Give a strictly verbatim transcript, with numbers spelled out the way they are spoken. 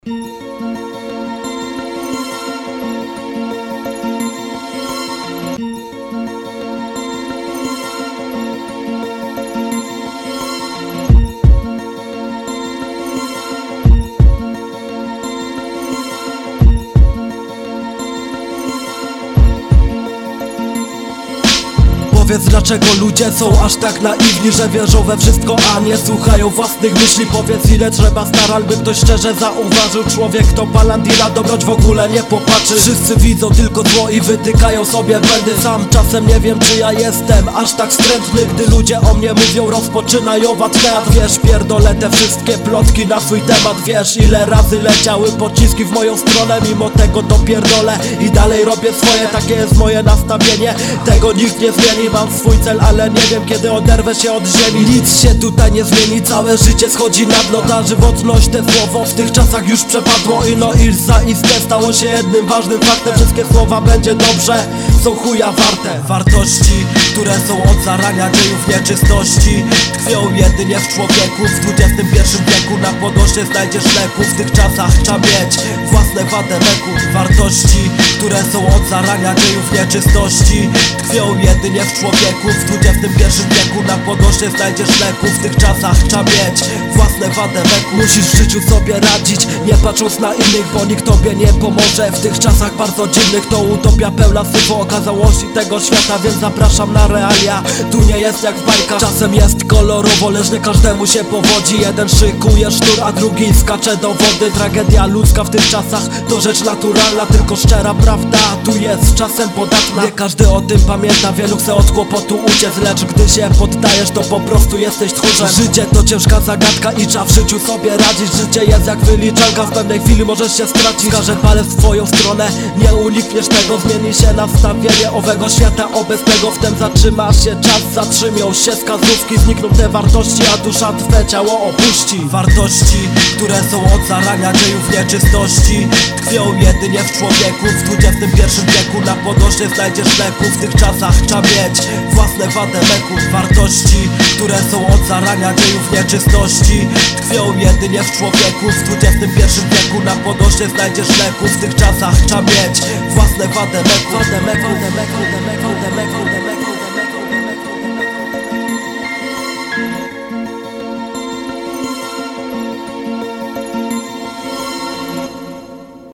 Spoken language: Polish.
Powiedz, dlaczego ludzie są aż tak naiwni, że wierzą we wszystko, a nie słuchają własnych myśli. Powiedz, ile trzeba starań, by ktoś szczerze zauważył. Człowiek to balandina, dobroć w ogóle nie popatrzy. Wszyscy widzą tylko zło i wytykają sobie błędy. Sam czasem nie wiem, czy ja jestem aż tak wstrętny, gdy ludzie o mnie mówią, rozpoczynają teatr. Wiesz, pierdolę te wszystkie plotki na swój temat. Wiesz, ile razy leciały pociski w moją stronę, mimo tego to pierdolę i dalej robię swoje. Takie jest moje nastawienie, tego nikt nie zmieni. Mam swój cel, ale nie wiem, kiedy oderwę się od ziemi. Nic się tutaj nie zmieni, całe życie schodzi na dno. Ta żywotność, te słowo w tych czasach już przepadło. I no iż zaiste stało się jednym ważnym faktem. Wszystkie słowa będzie dobrze, są chuja warte. Wartości, które są od zarania dziejów nieczystości, tkwią jedynie w człowieku. W dwudziestym pierwszym wieku na podoście znajdziesz leku. W tych czasach trzeba mieć własne wademeku. Wartości, które są od zarania dziejów nieczystości, tkwią jedynie w człowieku. W dwudziestym pierwszym wieku na podoście znajdziesz leku. W tych czasach trzeba mieć własne wademeku. Musisz w życiu sobie radzić, nie patrząc na innych, bo nikt tobie nie pomoże. W tych czasach bardzo dziwnych to utopia pełna syfu okazałości tego świata, więc zapraszam na realia. Tu nie jest jak w bajkach, czasem jest kolorowo, lecz nie każdemu się powodzi. Jeden szykuje sztur, a drugi skacze do wody. Tragedia ludzka w tych czasach to rzecz naturalna, tylko szczera prawda tu jest czasem podatna. Nie każdy o tym pamięta, wielu chce od kłopotu uciec, lecz gdy się poddajesz, to po prostu jesteś tchórzem. Życie to ciężka zagadka i trzeba w życiu sobie radzić. Życie jest jak wyliczanka, w pewnej chwili możesz się stracić. Wskażę palec w twoją stronę, nie unikniesz tego. Zmieni się nastawienie owego świata obecnego, wtem zatrzyma się czas, zatrzymią się skazówki, znikną te wartości, a dusza twe ciało opuści. Wartości, które są od zarania dziejów nieczystości, tkwią jedynie w człowieku. W dwudziestym pierwszym wieku na podoście znajdziesz leku. W tych czasach trzeba mieć własne wademeku. Wartości, które są od zarania dziejów nieczystości, tkwią jedynie w człowieku. W dwudziestym pierwszym wieku na podoście znajdziesz leku. W tych czasach trzeba mieć własne wademeku. Wademeku, wademeku, wademeku, wademeku.